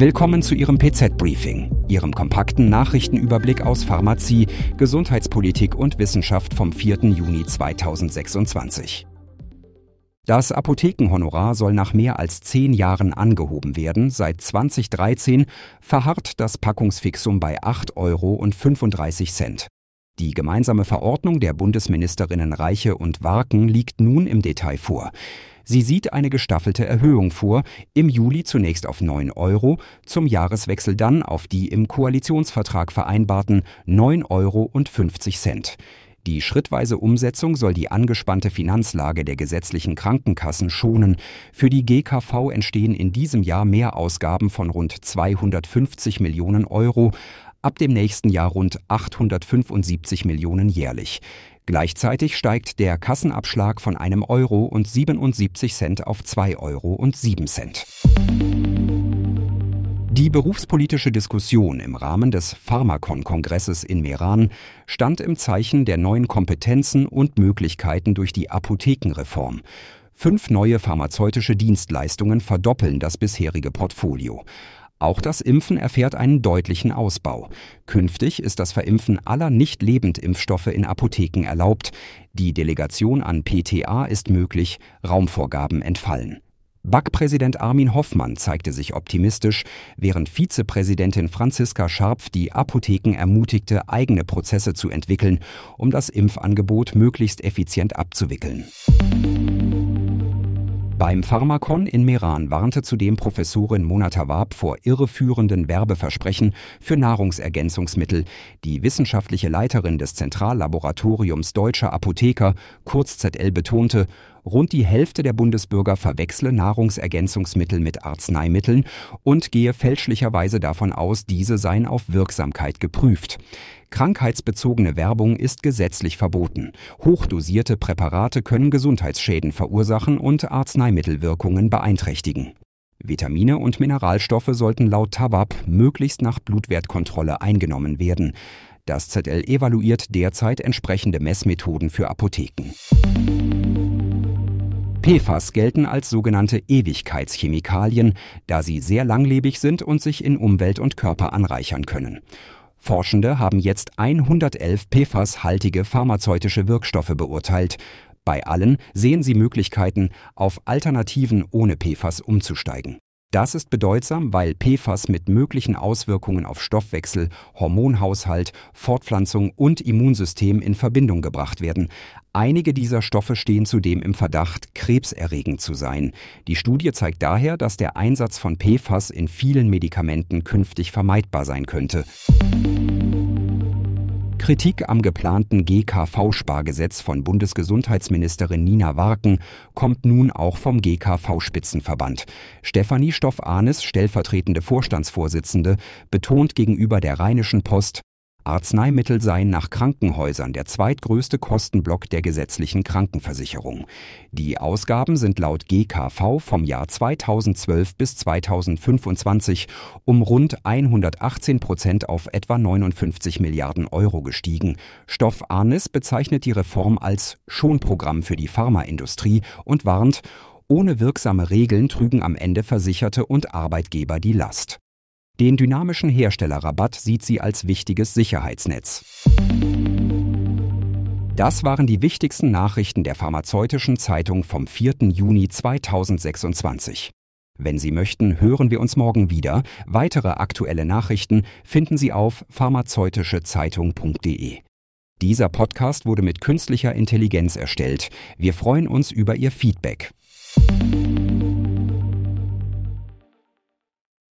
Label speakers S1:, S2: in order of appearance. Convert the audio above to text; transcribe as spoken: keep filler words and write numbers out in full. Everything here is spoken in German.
S1: Willkommen zu Ihrem P Z-Briefing, Ihrem kompakten Nachrichtenüberblick aus Pharmazie, Gesundheitspolitik und Wissenschaft vom vierten Juni zweitausendsechsundzwanzig. Das Apothekenhonorar soll nach mehr als zehn Jahren angehoben werden. Seit zweitausenddreizehn verharrt das Packungsfixum bei acht Euro und fünfunddreißig Cent. Die gemeinsame Verordnung der Bundesministerinnen Reiche und Warken liegt nun im Detail vor. Sie sieht eine gestaffelte Erhöhung vor, im Juli zunächst auf neun Euro, zum Jahreswechsel dann auf die im Koalitionsvertrag vereinbarten neun Euro und fünfzig Cent. Die schrittweise Umsetzung soll die angespannte Finanzlage der gesetzlichen Krankenkassen schonen. Für die G K V entstehen in diesem Jahr Mehrausgaben von rund zweihundertfünfzig Millionen Euro, ab dem nächsten Jahr rund achthundertfünfundsiebzig Millionen jährlich. Gleichzeitig steigt der Kassenabschlag von einem Euro und siebenundsiebzig Cent auf zwei Euro und sieben Cent. Die berufspolitische Diskussion im Rahmen des Pharmakon-Kongresses in Meran stand im Zeichen der neuen Kompetenzen und Möglichkeiten durch die Apothekenreform. Fünf neue pharmazeutische Dienstleistungen verdoppeln das bisherige Portfolio. Auch das Impfen erfährt einen deutlichen Ausbau. Künftig ist das Verimpfen aller Nicht-Lebend-Impfstoffe in Apotheken erlaubt. Die Delegation an P T A ist möglich, Raumvorgaben entfallen. B A K-Präsident Armin Hoffmann zeigte sich optimistisch, während Vizepräsidentin Franziska Scharpf die Apotheken ermutigte, eigene Prozesse zu entwickeln, um das Impfangebot möglichst effizient abzuwickeln. Beim Pharmakon in Meran warnte zudem Professorin Mona Tawwab vor irreführenden Werbeversprechen für Nahrungsergänzungsmittel. Die wissenschaftliche Leiterin des Zentrallaboratoriums Deutscher Apotheker, kurz Z L, betonte, rund die Hälfte der Bundesbürger verwechsle Nahrungsergänzungsmittel mit Arzneimitteln und gehe fälschlicherweise davon aus, diese seien auf Wirksamkeit geprüft. Krankheitsbezogene Werbung ist gesetzlich verboten. Hochdosierte Präparate können Gesundheitsschäden verursachen und Arzneimittelwirkungen beeinträchtigen. Vitamine und Mineralstoffe sollten laut Tawwab möglichst nach Blutwertkontrolle eingenommen werden. Das Z L evaluiert derzeit entsprechende Messmethoden für Apotheken. P F A S gelten als sogenannte Ewigkeitschemikalien, da sie sehr langlebig sind und sich in Umwelt und Körper anreichern können. Forschende haben jetzt hundertelf P F A S-haltige pharmazeutische Wirkstoffe beurteilt. Bei allen sehen sie Möglichkeiten, auf Alternativen ohne P F A S umzusteigen. Das ist bedeutsam, weil P F A S mit möglichen Auswirkungen auf Stoffwechsel, Hormonhaushalt, Fortpflanzung und Immunsystem in Verbindung gebracht werden. Einige dieser Stoffe stehen zudem im Verdacht, krebserregend zu sein. Die Studie zeigt daher, dass der Einsatz von P F A S in vielen Medikamenten künftig vermeidbar sein könnte. Kritik am geplanten G K V-Spargesetz von Bundesgesundheitsministerin Nina Warken kommt nun auch vom G K V-Spitzenverband. Stefanie Stoff-Ahnes, stellvertretende Vorstandsvorsitzende, betont gegenüber der Rheinischen Post, Arzneimittel seien nach Krankenhäusern der zweitgrößte Kostenblock der gesetzlichen Krankenversicherung. Die Ausgaben sind laut G K V vom Jahr zweitausendzwölf bis zweitausendfünfundzwanzig um rund hundertachtzehn Prozent auf etwa neunundfünfzig Milliarden Euro gestiegen. Stoff-Ahnes bezeichnet die Reform als Schonprogramm für die Pharmaindustrie und warnt, ohne wirksame Regeln trügen am Ende Versicherte und Arbeitgeber die Last. Den dynamischen Herstellerrabatt sieht sie als wichtiges Sicherheitsnetz. Das waren die wichtigsten Nachrichten der Pharmazeutischen Zeitung vom vierten Juni zweitausendsechsundzwanzig. Wenn Sie möchten, hören wir uns morgen wieder. Weitere aktuelle Nachrichten finden Sie auf pharmazeutische-zeitung punkt de. Dieser Podcast wurde mit künstlicher Intelligenz erstellt. Wir freuen uns über Ihr Feedback.